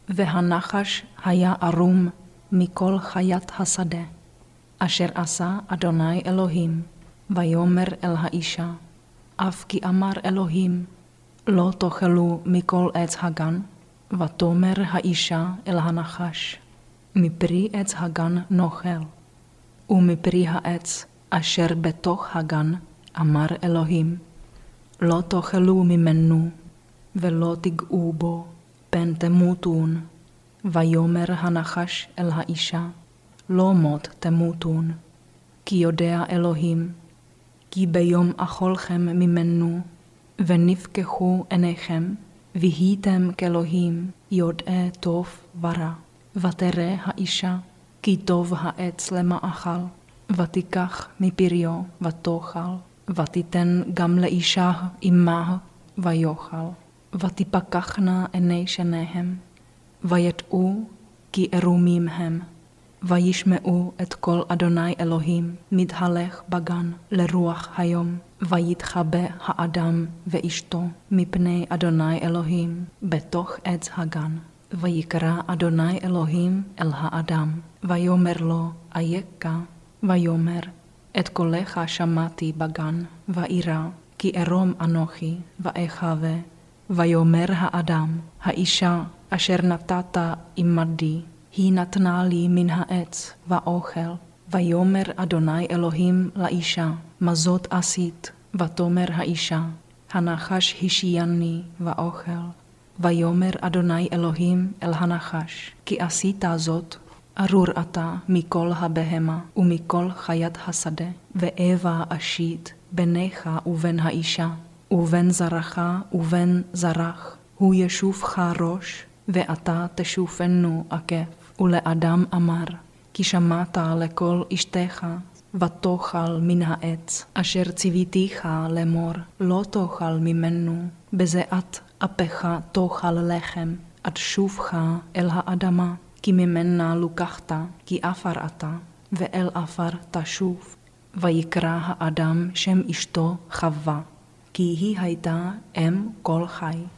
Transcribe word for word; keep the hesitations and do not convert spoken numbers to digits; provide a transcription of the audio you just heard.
והנחש היה ערום מכל חיית השדה, אשר עשה אדוני אלוהים, ויאמר אל האישה, אף כי אמר אלוהים, לא תאכלו מכל עץ הגן, ותאמר האישה אל הנחש, מפרי עץ הגן נאכל, ומפרי העץ אשר בתוך הגן, אמר אלוהים, לא תאכלו ממנו, ולא תיגעו בו, פן תמותון. ויאמר הנחש אל האישה, לא מות תמותון, כי יודע אלוהים, כי ביום אכולכם ממנו, ונפקחו עיניכם, והייתם כאלוהים, יודעי טוב ורע. ותראה האישה, כי טוב העץ למאכל, ותיקח מפריו ותאכל, ותיתן גם לאישה עמה ויאכל. ותפקחנה עיני שניהם, וידעו כי ערומים הם, וישמעו את קול אדוני אלוהים מתהלך בגן לרוח היום, ויתחבא האדם ואשתו מפני אדוני אלוהים בתוך עץ הגן. ויקרא אדוני אלוהים אל האדם, ויאמר לו, אייכה? ויאמר, את קולך שמעתי בגן, ואירא, כי ערום אנוכי, ואחווה. ויאמר האדם, האישה אשר נתת עמדי, היא נתנה לי מן העץ, ואוכל. ויאמר אדוני אלוהים לאישה, מה זאת עשית? ותאמר האישה, הנחש השיאני ואוכל. ויאמר אדוני אלוהים אל הנחש, כי עשית זאת, ארור אתה מכל הבהמה ומכל חיית השדה, ואיבה אשית בינך ובין האישה, ובין זרעך ובין זרעך, הוא ישופך ראש, ואתה תשופנו עקב. ולאדם אמר, כי שמעת לקול אשתך, ותאכל מן העץ, אשר ציוויתיך לאמור, לא תאכל ממנו, בזיעת אפך תאכל לחם, עד שובך אל האדמה, כי ממנה לוקחת, כי עפר אתה, ואל עפר תשוב. ויקרא האדם שם אשתו חווה, כי היא הייתה אם כל חי.